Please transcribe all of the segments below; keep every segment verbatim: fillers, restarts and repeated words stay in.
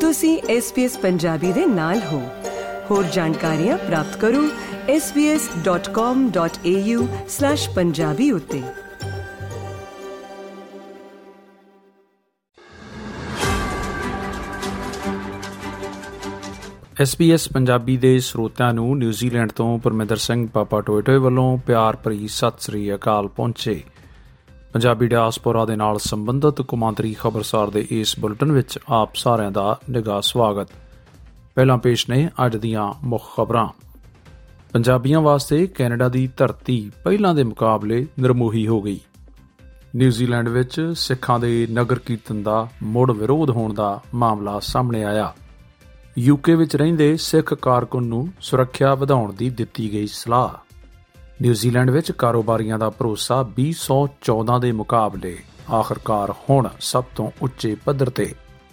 ਤੁਸੀਂ S B S Punjabi ਦੇ ਨਾਲ ਹੋ। ਹੋਰ ਜਾਣਕਾਰੀਆਂ ਪ੍ਰਾਪਤ ਕਰੋ S B S dot com dot A U slash Punjabi ਉੱਤੇ। ਐਸ ਬੀ ਐਸ ਪੰਜਾਬੀ ਦੇ ਸਰੋਤਿਆਂ ਨੂੰ ਨਿਊਜ਼ੀਲੈਂਡ ਤੋਂ ਪਰਮਿੰਦਰ ਸਿੰਘ ਪਾਪਾ ਟੋਇਟੋਏ ਵੱਲੋਂ ਪਿਆਰ ਭਰੀ ਸਤਿ ਸ੍ਰੀ ਅਕਾਲ ਪਹੁੰਚੇ। ਪੰਜਾਬੀ ਡਾਇਸਪੋਰਾ ਦੇ ਨਾਲ ਸੰਬੰਧਿਤ ਕੌਮਾਂਤਰੀ ਖਬਰਸਾਰ ਦੇ ਇਸ ਬੁਲਟਨ ਵਿੱਚ ਆਪ ਸਾਰਿਆਂ ਦਾ ਨਿੱਘਾ ਸਵਾਗਤ। ਪਹਿਲਾਂ ਪੇਸ਼ ਨੇ ਅੱਜ ਦੀਆਂ ਮੁੱਖ ਖਬਰਾਂ। ਪੰਜਾਬੀਆਂ ਵਾਸਤੇ ਕੈਨੇਡਾ ਦੀ ਧਰਤੀ ਪਹਿਲਾਂ ਦੇ ਮੁਕਾਬਲੇ ਨਿਰਮੋਹੀ ਹੋ ਗਈ। ਨਿਊਜ਼ੀਲੈਂਡ ਵਿੱਚ ਸਿੱਖਾਂ ਦੇ ਨਗਰ ਕੀਰਤਨ ਦਾ ਮੁੜ ਵਿਰੋਧ ਹੋਣ ਦਾ ਮਾਮਲਾ ਸਾਹਮਣੇ ਆਇਆ। ਯੂਕੇ ਵਿੱਚ ਰਹਿੰਦੇ ਸਿੱਖ ਕਾਰਕੁਨ ਨੂੰ ਸੁਰੱਖਿਆ ਵਧਾਉਣ ਦੀ ਦਿੱਤੀ ਗਈ ਸਲਾਹ। ਨਿਊਜ਼ੀਲੈਂਡ ਵਿੱਚ ਕਾਰੋਬਾਰੀਆਂ ਦਾ ਭਰੋਸਾ ਵੀਹ ਸੌ ਚੌਦਾਂ ਦੇ ਮੁਕਾਬਲੇ ਆਖਰਕਾਰ ਹੁਣ ਸਭ ਤੋਂ ਉੱਚੇ ਪੱਧਰ ਤੇ।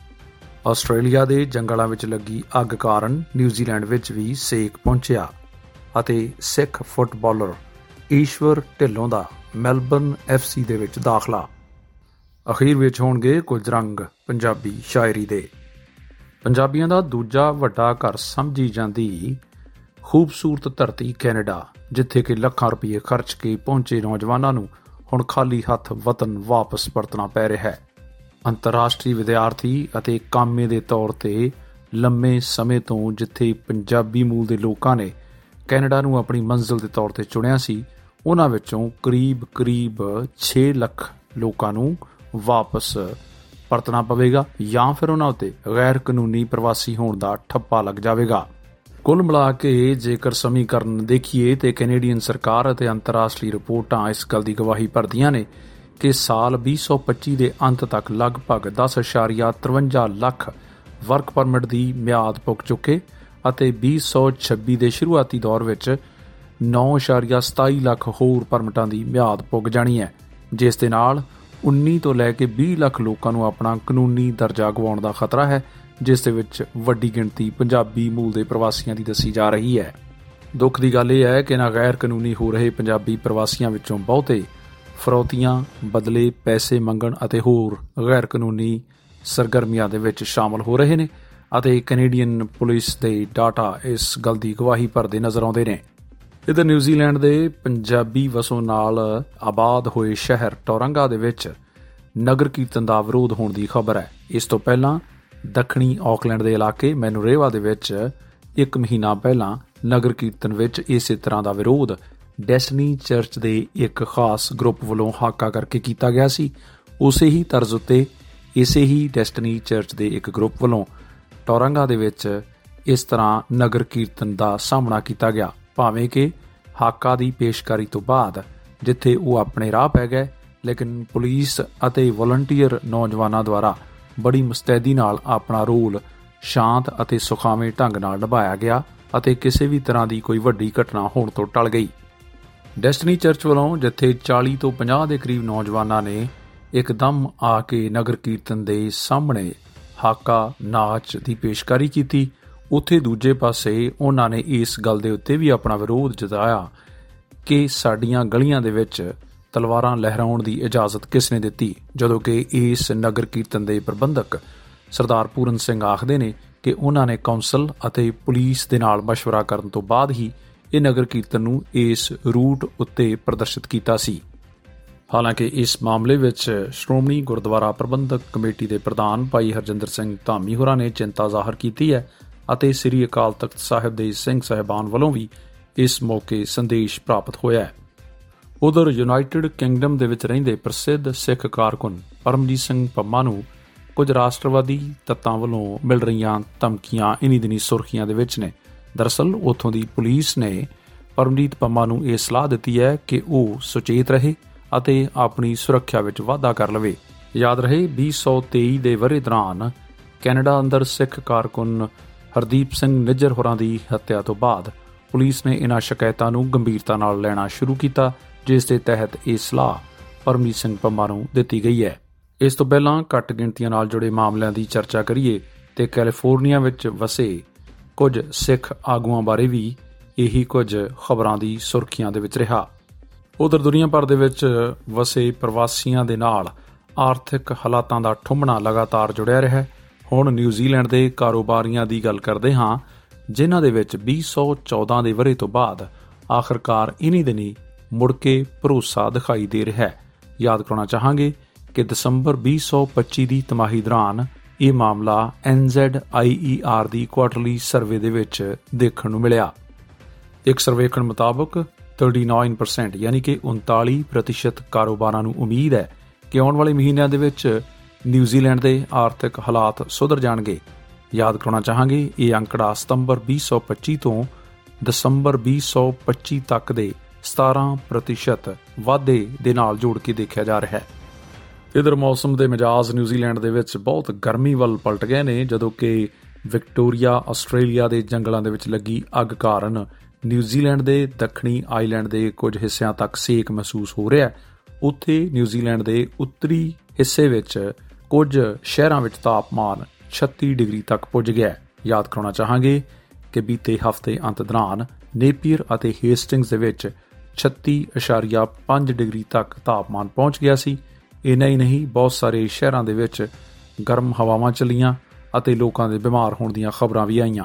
ਆਸਟ੍ਰੇਲੀਆ ਦੇ ਜੰਗਲਾਂ ਵਿੱਚ ਲੱਗੀ ਅੱਗ ਕਾਰਨ ਨਿਊਜ਼ੀਲੈਂਡ ਵਿੱਚ ਵੀ ਸੇਕ ਪਹੁੰਚਿਆ ਅਤੇ ਸਿੱਖ ਫੁੱਟਬਾਲਰ ਈਸ਼ਵਰ ਢਿੱਲੋਂ ਦਾ ਮੈਲਬਰਨ ਐਫ ਸੀ ਦੇ ਵਿੱਚ ਦਾਖਲਾ। ਅਖੀਰ ਵਿੱਚ ਹੋਣਗੇ ਕੁਝ ਰੰਗ ਪੰਜਾਬੀ ਸ਼ਾਇਰੀ ਦੇ। ਪੰਜਾਬੀਆਂ ਦਾ ਦੂਜਾ ਵੱਡਾ ਘਰ ਸਮਝੀ ਜਾਂਦੀ ਖੂਬਸੂਰਤ ਧਰਤੀ ਕੈਨੇਡਾ, ਜਿੱਥੇ ਕਿ ਲੱਖਾਂ ਰੁਪਏ ਖਰਚ ਕੇ ਪਹੁੰਚੇ ਨੌਜਵਾਨਾਂ ਨੂੰ ਹੁਣ ਖਾਲੀ ਹੱਥ ਵਤਨ ਵਾਪਸ ਪਰਤਣਾ ਪੈ ਰਿਹਾ ਹੈ। ਅੰਤਰਰਾਸ਼ਟਰੀ ਵਿਦਿਆਰਥੀ ਅਤੇ ਕਾਮੇ ਦੇ ਤੌਰ ਤੇ ਲੰਮੇ ਸਮੇਂ ਤੋਂ ਜਿੱਥੇ ਪੰਜਾਬੀ ਮੂਲ ਦੇ ਲੋਕਾਂ ਨੇ ਕੈਨੇਡਾ ਨੂੰ ਆਪਣੀ ਮੰਜ਼ਿਲ ਦੇ ਤੌਰ ਤੇ ਚੁਣਿਆ ਸੀ, ਉਹਨਾਂ ਵਿੱਚੋਂ ਕਰੀਬ ਕਰੀਬ ਛੇ ਲੱਖ ਲੋਕਾਂ ਨੂੰ ਵਾਪਸ ਪਰਤਣਾ ਪਵੇਗਾ ਜਾਂ ਫਿਰ ਉਹਨਾਂ ਉੱਤੇ ਗੈਰ ਕਾਨੂੰਨੀ ਪ੍ਰਵਾਸੀ ਹੋਣ ਦਾ ਠੱਪਾ ਲੱਗ ਜਾਵੇਗਾ। ਕੁੱਲ ਮਿਲਾ ਕੇ ਜੇਕਰ ਸਮੀਕਰਨ ਦੇਖੀਏ ਤੇ ਕੈਨੇਡੀਅਨ ਸਰਕਾਰ ਅਤੇ ਅੰਤਰਰਾਸ਼ਟਰੀ ਰਿਪੋਰਟਾਂ ਇਸ ਗੱਲ ਦੀ ਗਵਾਹੀ ਭਰਦੀਆਂ ਨੇ ਕਿ ਸਾਲ ਵੀਹ ਸੌ ਪੱਚੀ ਦੇ ਅੰਤ ਤੱਕ ਲਗਭਗ ਦਸ ਅਸ਼ਾਰੀਆ ਤਰਵੰਜਾ ਲੱਖ ਵਰਕ ਪਰਮਿਟ ਦੀ ਮਿਆਦ ਪੁੱਗ ਚੁੱਕੇ ਅਤੇ ਵੀਹ ਸੌ ਛੱਬੀ ਦੇ ਸ਼ੁਰੂਆਤੀ ਦੌਰ ਵਿੱਚ ਨੌ ਅਸ਼ਾਰੀਆ ਸਤਾਈ ਲੱਖ ਹੋਰ ਪਰਮਿਟਾਂ ਦੀ ਮਿਆਦ ਪੁੱਗ ਜਾਣੀ ਹੈ, ਜਿਸ ਦੇ ਨਾਲ ਉੱਨੀ ਤੋਂ ਲੈ ਕੇ ਵੀਹ ਲੱਖ ਲੋਕਾਂ ਨੂੰ ਆਪਣਾ ਕਾਨੂੰਨੀ ਦਰਜਾ ਗਵਾਉਣ ਦਾ ਖਤਰਾ ਹੈ, ਜਿਸ ਦੇ ਵਿੱਚ ਵੱਡੀ ਗਿਣਤੀ ਪੰਜਾਬੀ ਮੂਲ ਦੇ ਪ੍ਰਵਾਸੀਆਂ ਦੀ ਦੱਸੀ ਜਾ ਰਹੀ ਹੈ। ਦੁੱਖ ਦੀ ਗੱਲ ਇਹ ਹੈ ਕਿ ਇਹਨਾਂ ਗੈਰ ਕਾਨੂੰਨੀ ਹੋ ਰਹੇ ਪੰਜਾਬੀ ਪ੍ਰਵਾਸੀਆਂ ਵਿੱਚੋਂ ਬਹੁਤੇ ਫਰੌਤੀਆਂ, ਬਦਲੇ, ਪੈਸੇ ਮੰਗਣ ਅਤੇ ਹੋਰ ਗੈਰ ਕਾਨੂੰਨੀ ਸਰਗਰਮੀਆਂ ਦੇ ਵਿੱਚ ਸ਼ਾਮਲ ਹੋ ਰਹੇ ਨੇ ਅਤੇ ਕੈਨੇਡੀਅਨ ਪੁਲਿਸ ਦੇ ਡਾਟਾ ਇਸ ਗੱਲ ਦੀ ਗਵਾਹੀ ਭਰਦੇ ਨਜ਼ਰ ਆਉਂਦੇ ਨੇ। ਇੱਧਰ ਨਿਊਜ਼ੀਲੈਂਡ ਦੇ ਪੰਜਾਬੀ ਵਸੋਂ ਨਾਲ ਆਬਾਦ ਹੋਏ ਸ਼ਹਿਰ ਟੋਰੰਗਾ ਦੇ ਵਿੱਚ ਨਗਰ ਕੀਰਤਨ ਦਾ ਵਿਰੋਧ ਹੋਣ ਦੀ ਖਬਰ ਹੈ। ਇਸ ਤੋਂ ਪਹਿਲਾਂ ਦੱਖਣੀ ਆਕਲੈਂਡ ਦੇ ਇਲਾਕੇ ਮੈਨੂਰੇਵਾ ਦੇ ਵਿੱਚ ਇੱਕ ਮਹੀਨਾ ਪਹਿਲਾਂ ਨਗਰ ਕੀਰਤਨ ਵਿੱਚ ਇਸੇ ਤਰ੍ਹਾਂ ਦਾ ਵਿਰੋਧ ਡੈਸਟਨੀ ਚਰਚ ਦੇ ਇੱਕ ਖਾਸ ਗਰੁੱਪ ਵੱਲੋਂ ਹਾਕਾ ਕਰਕੇ ਕੀਤਾ ਗਿਆ ਸੀ। ਉਸੇ ਹੀ ਤਰਜ਼ ਉੱਤੇ ਇਸੇ ਹੀ ਡੈਸਟਨੀ ਚਰਚ ਦੇ ਇੱਕ ਗਰੁੱਪ ਵੱਲੋਂ ਟੋਰੰਗਾ ਦੇ ਵਿੱਚ ਇਸ ਤਰ੍ਹਾਂ ਨਗਰ ਕੀਰਤਨ ਦਾ ਸਾਹਮਣਾ ਕੀਤਾ ਗਿਆ, ਭਾਵੇਂ ਕਿ ਹਾਕਾ ਦੀ ਪੇਸ਼ਕਾਰੀ ਤੋਂ ਬਾਅਦ ਜਿੱਥੇ ਉਹ ਆਪਣੇ ਰਾਹ ਪੈ ਗਏ, ਲੇਕਿਨ ਪੁਲਿਸ ਅਤੇ ਵਲੰਟੀਅਰ ਨੌਜਵਾਨਾਂ ਦੁਆਰਾ ਬੜੀ ਮੁਸਤੈਦੀ ਨਾਲ ਆਪਣਾ ਰੋਲ ਸ਼ਾਂਤ ਅਤੇ ਸੁਖਾਵੇਂ ਢੰਗ ਨਾਲ ਨਿਭਾਇਆ ਗਿਆ ਅਤੇ ਕਿਸੇ ਵੀ ਤਰ੍ਹਾਂ ਦੀ ਕੋਈ ਵੱਡੀ ਘਟਨਾ ਹੋਣ ਤੋਂ ਟਲ ਗਈ। ਡੈਸਟਨੀ ਚਰਚ ਵੱਲੋਂ ਜਿੱਥੇ ਚਾਲੀ ਤੋਂ ਪੰਜਾਹ ਦੇ ਕਰੀਬ ਨੌਜਵਾਨਾਂ ਨੇ ਇੱਕਦਮ ਆ ਕੇ ਨਗਰ ਕੀਰਤਨ ਦੇ ਸਾਹਮਣੇ ਹਾਕਾ ਨਾਚ ਦੀ ਪੇਸ਼ਕਾਰੀ ਕੀਤੀ, ਉੱਥੇ ਦੂਜੇ ਪਾਸੇ ਉਹਨਾਂ ਨੇ ਇਸ ਗੱਲ ਦੇ ਉੱਤੇ ਵੀ ਆਪਣਾ ਵਿਰੋਧ ਜਤਾਇਆ ਕਿ ਸਾਡੀਆਂ ਗਲੀਆਂ ਦੇ ਵਿੱਚ ਤਲਵਾਰਾਂ ਲਹਿਰਾਉਣ ਦੀ ਇਜਾਜ਼ਤ ਕਿਸ ਨੇ ਦਿੱਤੀ, ਜਦੋਂ ਕਿ ਇਸ ਨਗਰ ਕੀਰਤਨ ਦੇ ਪ੍ਰਬੰਧਕ ਸਰਦਾਰ ਪੂਰਨ ਸਿੰਘ ਆਖਦੇ ਨੇ ਕਿ ਉਹਨਾਂ ਨੇ ਕੌਂਸਲ ਅਤੇ ਪੁਲਿਸ ਦੇ ਨਾਲ ਮਸ਼ਵਰਾ ਕਰਨ ਤੋਂ ਬਾਅਦ ਹੀ ਇਹ ਨਗਰ ਕੀਰਤਨ ਨੂੰ ਇਸ ਰੂਟ ਉੱਤੇ ਪ੍ਰਦਰਸ਼ਿਤ ਕੀਤਾ ਸੀ। ਹਾਲਾਂਕਿ ਇਸ ਮਾਮਲੇ ਵਿੱਚ ਸ਼੍ਰੋਮਣੀ ਗੁਰਦੁਆਰਾ ਪ੍ਰਬੰਧਕ ਕਮੇਟੀ ਦੇ ਪ੍ਰਧਾਨ ਭਾਈ ਹਰਜਿੰਦਰ ਸਿੰਘ ਧਾਮੀ ਹੋਰਾਂ ਨੇ ਚਿੰਤਾ ਜ਼ਾਹਰ ਕੀਤੀ ਹੈ ਅਤੇ ਸ੍ਰੀ ਅਕਾਲ ਤਖਤ ਸਾਹਿਬ ਦੇ ਸਿੰਘ ਸਾਹਿਬਾਨ ਵੱਲੋਂ ਵੀ ਇਸ ਮੌਕੇ ਸੰਦੇਸ਼ ਪ੍ਰਾਪਤ ਹੋਇਆ ਹੈ। ਉਧਰ ਯੂਨਾਈਟਿਡ ਕਿੰਗਡਮ ਦੇ ਵਿੱਚ ਰਹਿੰਦੇ ਪ੍ਰਸਿੱਧ ਸਿੱਖ ਕਾਰਕੁਨ ਪਰਮਜੀਤ ਸਿੰਘ ਪੰਮਾ ਨੂੰ ਕੁਝ ਰਾਸ਼ਟਰਵਾਦੀ ਤੱਤਾਂ ਵੱਲੋਂ ਮਿਲ ਰਹੀਆਂ ਧਮਕੀਆਂ ਇਨੀ ਦਿਨੀ ਸੁਰਖੀਆਂ ਦੇ ਵਿੱਚ ਨੇ। ਦਰਅਸਲ ਉੱਥੋਂ ਦੀ ਪੁਲਿਸ ਨੇ ਪਰਮਜੀਤ ਪੰਮਾ ਨੂੰ ਇਹ ਸਲਾਹ ਦਿੱਤੀ ਹੈ ਕਿ ਉਹ ਸੁਚੇਤ ਰਹੇ ਅਤੇ ਆਪਣੀ ਸੁਰੱਖਿਆ ਵਿੱਚ ਵਾਧਾ ਕਰ ਲਵੇ। ਯਾਦ ਰਹੇ ਵੀਹ ਸੌ ਤੇਈ ਦੇ ਵਰ੍ਹੇ ਦੌਰਾਨ ਕੈਨੇਡਾ ਅੰਦਰ ਸਿੱਖ ਕਾਰਕੁਨ ਹਰਦੀਪ ਸਿੰਘ ਨਿੱਜਰ ਹੋਰਾਂ ਦੀ ਹੱਤਿਆ ਤੋਂ ਬਾਅਦ ਪੁਲਿਸ ਨੇ ਇਹਨਾਂ ਸ਼ਿਕਾਇਤਾਂ ਨੂੰ ਗੰਭੀਰਤਾ ਨਾਲ ਲੈਣਾ ਸ਼ੁਰੂ ਕੀਤਾ, ਜਿਸ ਦੇ ਤਹਿਤ ਇਹ ਸਲਾਹ ਪਰਮਜੀਤ ਸਿੰਘ ਪੰਮਾ ਨੂੰ ਦਿੱਤੀ ਗਈ ਹੈ। ਇਸ ਤੋਂ ਪਹਿਲਾਂ ਘੱਟ ਗਿਣਤੀਆਂ ਨਾਲ ਜੁੜੇ ਮਾਮਲਿਆਂ ਦੀ ਚਰਚਾ ਕਰੀਏ ਤੇ ਕੈਲੀਫੋਰਨੀਆ ਵਿੱਚ ਵਸੇ ਕੁਝ ਸਿੱਖ ਆਗੂਆਂ ਬਾਰੇ ਵੀ ਇਹੀ ਕੁਝ ਖਬਰਾਂ ਦੀ ਸੁਰਖੀਆਂ ਦੇ ਵਿੱਚ ਰਿਹਾ। ਉਧਰ ਦੁਨੀਆ ਭਰ ਦੇ ਵਿੱਚ ਵਸੇ ਪ੍ਰਵਾਸੀਆਂ ਦੇ ਨਾਲ ਆਰਥਿਕ ਹਾਲਾਤਾਂ ਦਾ ਠੁੰਮਣਾ ਲਗਾਤਾਰ ਜੁੜਿਆ ਰਿਹਾ ਹੈ। ਹੁਣ ਨਿਊਜ਼ੀਲੈਂਡ ਦੇ ਕਾਰੋਬਾਰੀਆਂ ਦੀ ਗੱਲ ਕਰਦੇ ਹਾਂ, ਜਿਨ੍ਹਾਂ ਦੇ ਵਿੱਚ ਵੀਹ ਸੌ ਚੌਦਾਂ ਦੇ ਵਰ੍ਹੇ ਤੋਂ ਬਾਅਦ ਆਖਰਕਾਰ ਇਨੀ ਦਿਨੀ ਮੁੜ ਕੇ ਭਰੋਸਾ ਦਿਖਾਈ ਦੇ ਰਿਹਾ ਹੈ। ਯਾਦ ਕਰਾਉਣਾ ਚਾਹਾਂਗੇ ਕਿ ਦਸੰਬਰ ਵੀਹ ਸੌ ਪੱਚੀ ਦੀ ਤਿਮਾਹੀ ਦੌਰਾਨ ਇਹ ਮਾਮਲਾ N Z I E R ਦੀ ਕੁਆਟਰਲੀ ਸਰਵੇ ਦੇ ਵਿੱਚ ਦੇਖਣ ਨੂੰ ਮਿਲਿਆ। ਇੱਕ ਸਰਵੇਖਣ ਮੁਤਾਬਕ ਉਨਤਾਲੀ ਪਰਸੈਂਟ ਯਾਨੀ ਕਿ ਉਨਤਾਲੀ ਪ੍ਰਤੀਸ਼ਤ ਕਾਰੋਬਾਰਾਂ ਨੂੰ ਉਮੀਦ ਹੈ ਕਿ ਆਉਣ ਵਾਲੇ ਮਹੀਨਿਆਂ ਦੇ ਵਿੱਚ ਨਿਊਜ਼ੀਲੈਂਡ ਦੇ ਆਰਥਿਕ ਹਾਲਾਤ ਸੁਧਰ ਜਾਣਗੇ। ਯਾਦ ਕਰਾਉਣਾ ਚਾਹਾਂਗੇ ਇਹ ਅੰਕੜਾ ਸਤੰਬਰ ਵੀਹ ਸੌ ਪੱਚੀ ਤੋਂ ਦਸੰਬਰ ਵੀਹ ਸੌ ਪੱਚੀ ਤੱਕ ਦੇ ਸਤਾਰਾਂ ਪ੍ਰਤੀਸ਼ਤ ਵਾਧੇ ਦੇ ਨਾਲ ਜੋੜ ਕੇ ਦੇਖਿਆ ਜਾ ਰਿਹਾ ਹੈ। ਇਧਰ ਮੌਸਮ ਦੇ ਮਿਜਾਜ਼ ਨਿਊਜ਼ੀਲੈਂਡ ਦੇ ਵਿੱਚ ਬਹੁਤ ਗਰਮੀ ਵੱਲ ਪਲਟ ਗਏ ਨੇ, ਜਦੋਂ ਕਿ ਵਿਕਟੋਰੀਆ ਆਸਟ੍ਰੇਲੀਆ ਦੇ ਜੰਗਲਾਂ ਦੇ ਵਿੱਚ ਲੱਗੀ ਅੱਗ ਕਾਰਨ ਨਿਊਜ਼ੀਲੈਂਡ ਦੇ ਦੱਖਣੀ ਆਈਲੈਂਡ ਦੇ ਕੁਝ ਹਿੱਸਿਆਂ ਤੱਕ ਸੇਕ ਮਹਿਸੂਸ ਹੋ ਰਿਹਾ ਹੈ। ਉੱਥੇ ਨਿਊਜ਼ੀਲੈਂਡ ਦੇ ਉੱਤਰੀ ਹਿੱਸੇ ਵਿੱਚ ਕੁਝ ਸ਼ਹਿਰਾਂ ਵਿੱਚ ਤਾਪਮਾਨ ਛੱਤੀ ਡਿਗਰੀ ਤੱਕ ਪੁੱਜ ਗਿਆ। ਯਾਦ ਕਰਾਉਣਾ ਚਾਹਾਂਗੇ ਕਿ ਬੀਤੇ ਹਫ਼ਤੇ ਅੰਤ ਦੌਰਾਨ ਨੇਪੀਅਰ ਅਤੇ ਹੇਸਟਿੰਗਸ ਦੇ ਵਿੱਚ ਛੱਤੀ ਇਸ਼ਾਰੀਆ ਪੰਜ ਡਿਗਰੀ ਤੱਕ ਤਾਪਮਾਨ ਪਹੁੰਚ ਗਿਆ ਸੀ। ਇੰਨਾ ਹੀ ਨਹੀਂ, ਬਹੁਤ ਸਾਰੇ ਸ਼ਹਿਰਾਂ ਦੇ ਵਿੱਚ ਗਰਮ ਹਵਾਵਾਂ ਚੱਲੀਆਂ ਅਤੇ ਲੋਕਾਂ ਦੇ ਬਿਮਾਰ ਹੋਣ ਦੀਆਂ ਖਬਰਾਂ ਵੀ ਆਈਆਂ।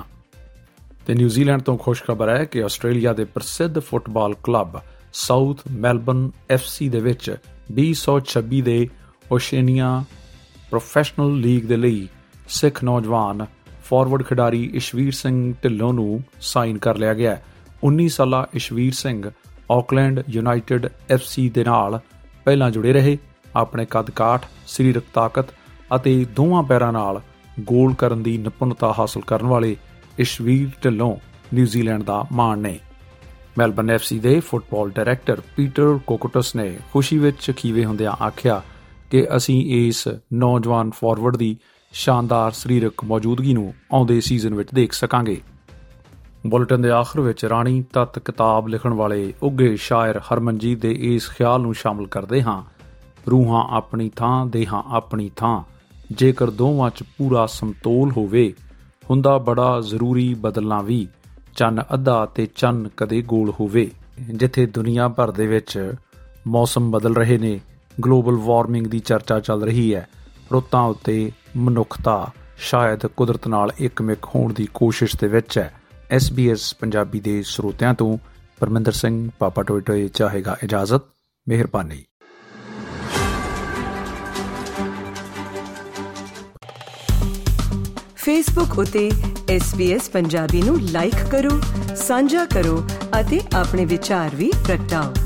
ਤੇ ਨਿਊਜ਼ੀਲੈਂਡ ਤੋਂ ਖੁਸ਼ਖਬਰ ਹੈ ਕਿ ਆਸਟ੍ਰੇਲੀਆ ਦੇ ਪ੍ਰਸਿੱਧ football club South Melbourne F C ਦੇ ਵਿੱਚ ਵੀਹ ਸੌ ਛੱਬੀ ਦੇ ਓਸ਼ੇਨੀਆ ਪ੍ਰੋਫੈਸ਼ਨਲ ਲੀਗ ਦੇ ਲਈ ਸਿੱਖ ਨੌਜਵਾਨ ਫਾਰਵਰਡ ਖਿਡਾਰੀ ਇਸ਼ਵੀਰ ਸਿੰਘ ਢਿੱਲੋਂ ਨੂੰ ਸਾਈਨ ਕਰ ਲਿਆ ਗਿਆ। ਉੱਨੀ ਸਾਲਾ Ishveer Singh Auckland United F C ਦੇ ਨਾਲ ਪਹਿਲਾਂ ਜੁੜੇ ਰਹੇ। ਆਪਣੇ ਕੱਦ ਕਾਠ, ਸਰੀਰਕ ਤਾਕਤ ਅਤੇ ਦੋਵਾਂ ਪੈਰਾਂ ਨਾਲ ਗੋਲ ਕਰਨ ਦੀ ਨਿਪੁੰਨਤਾ ਹਾਸਲ ਕਰਨ ਵਾਲੇ ਇਸ਼ਵੀਰ ਢਿੱਲੋਂ ਨਿਊਜ਼ੀਲੈਂਡ ਦਾ ਮਾਣ ਨੇ। ਮੈਲਬਰਨ ਐਫ ਸੀ ਦੇ ਫੁੱਟਬਾਲ ਡਾਇਰੈਕਟਰ ਪੀਟਰ ਕੋਕੋਟਸ ਨੇ ਖੁਸ਼ੀ ਵਿੱਚ ਖੀਵੇ ਹੁੰਦਿਆਂ ਆਖਿਆ ਕਿ ਅਸੀਂ ਇਸ ਨੌਜਵਾਨ ਫਾਰਵਰਡ ਦੀ ਸ਼ਾਨਦਾਰ ਸਰੀਰਕ ਮੌਜੂਦਗੀ ਨੂੰ ਆਉਂਦੇ ਸੀਜ਼ਨ ਵਿੱਚ ਦੇਖ ਸਕਾਂਗੇ। ਬੁਲੇਟਿਨ ਦੇ ਆਖਰ ਵਿੱਚ ਰਾਣੀ ਤੱਤ ਕਿਤਾਬ ਲਿਖਣ ਵਾਲੇ ਉੱਘੇ ਸ਼ਾਇਰ ਹਰਮਨਜੀਤ ਦੇ ਇਸ ਖਿਆਲ ਨੂੰ ਸ਼ਾਮਲ ਕਰਦੇ ਹਾਂ, ਰੂਹਾਂ ਆਪਣੀ ਥਾਂ, ਦੇਹਾਂ ਆਪਣੀ ਥਾਂ, ਜੇਕਰ ਦੋਵਾਂ 'ਚ ਪੂਰਾ ਸਮਤੋਲ ਹੋਵੇ, ਹੁੰਦਾ ਬੜਾ ਜ਼ਰੂਰੀ ਬਦਲਣਾ ਵੀ, ਚੰਨ ਅੱਧਾ ਤੇ ਚੰਨ ਕਦੇ ਗੋਲ ਹੋਵੇ। ਜਿੱਥੇ ਦੁਨੀਆ ਭਰ ਦੇ ਵਿੱਚ ਮੌਸਮ ਬਦਲ ਰਹੇ ਨੇ, ਗਲੋਬਲ ਵਾਰਮਿੰਗ ਦੀ ਚਰਚਾ ਚੱਲ ਰਹੀ ਹੈ, ਰੁੱਤਾਂ ਉੱਤੇ ਮਨੁੱਖਤਾ ਸ਼ਾਇਦ ਕੁਦਰਤ ਨਾਲ ਇੱਕਮਿਕ ਹੋਣ ਦੀ ਕੋਸ਼ਿਸ਼ ਦੇ ਵਿੱਚ ਹੈ। ਐਸ ਬੀ ਐਸ ਪੰਜਾਬੀ ਦੇ ਸਰੋਤਿਆਂ ਤੋਂ ਪਰਮਿੰਦਰ ਸਿੰਘ ਪਾਪਾ ਟੋਏ ਟੋਏ ਚਾਹੇਗਾ ਇਜਾਜ਼ਤ। ਮਿਹਰਬਾਨੀ। ਫੇਸਬੁੱਕ ਉਤੇ ਐਸ ਬੀ ਐਸ ਪੰਜਾਬੀ ਨੂੰ ਲਾਈਕ ਕਰੋ, ਸਾਂਝਾ ਕਰੋ ਅਤੇ ਆਪਣੇ ਵਿਚਾਰ ਵੀ ਪ੍ਰਗਟਾਓ।